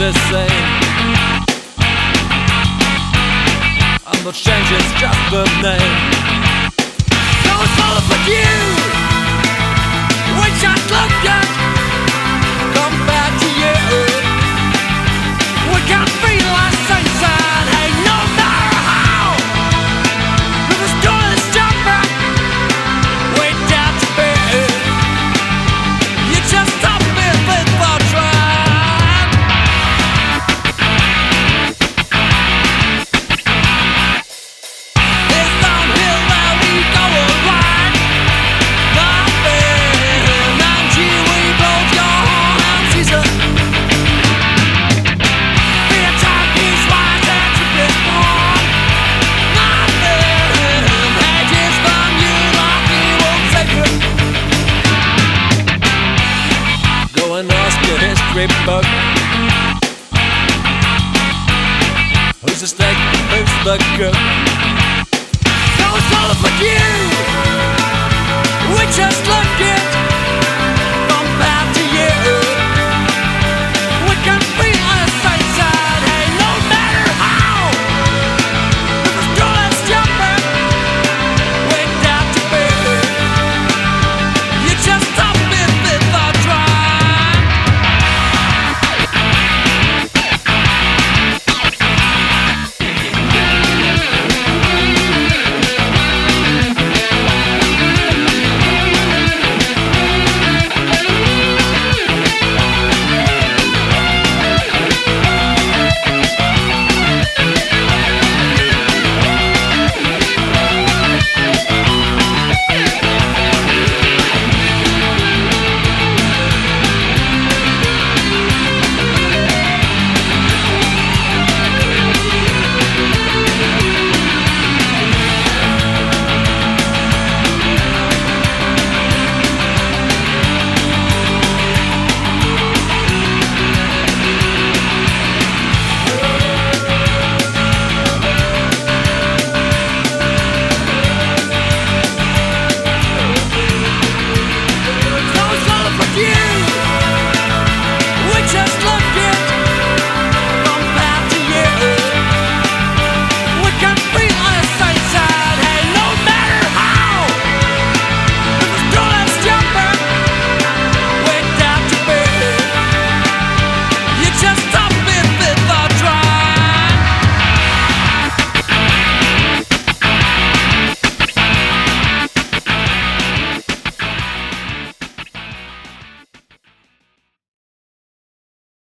the same. And the change is just the name. So it's all for you. We just look at compared to you. We can feel our sunshine, hey, no matter how. If the storm is jumping, we dare to be. You just stop me before trying. It's downhill where we go alright. Nothing, and you, we both your hands, Jesus. The attack is rising to this point. Nothing, hedges from you, nothing won't save you. Go and ask your history book. Who's the snake, who's the goat? So it's all for you. We just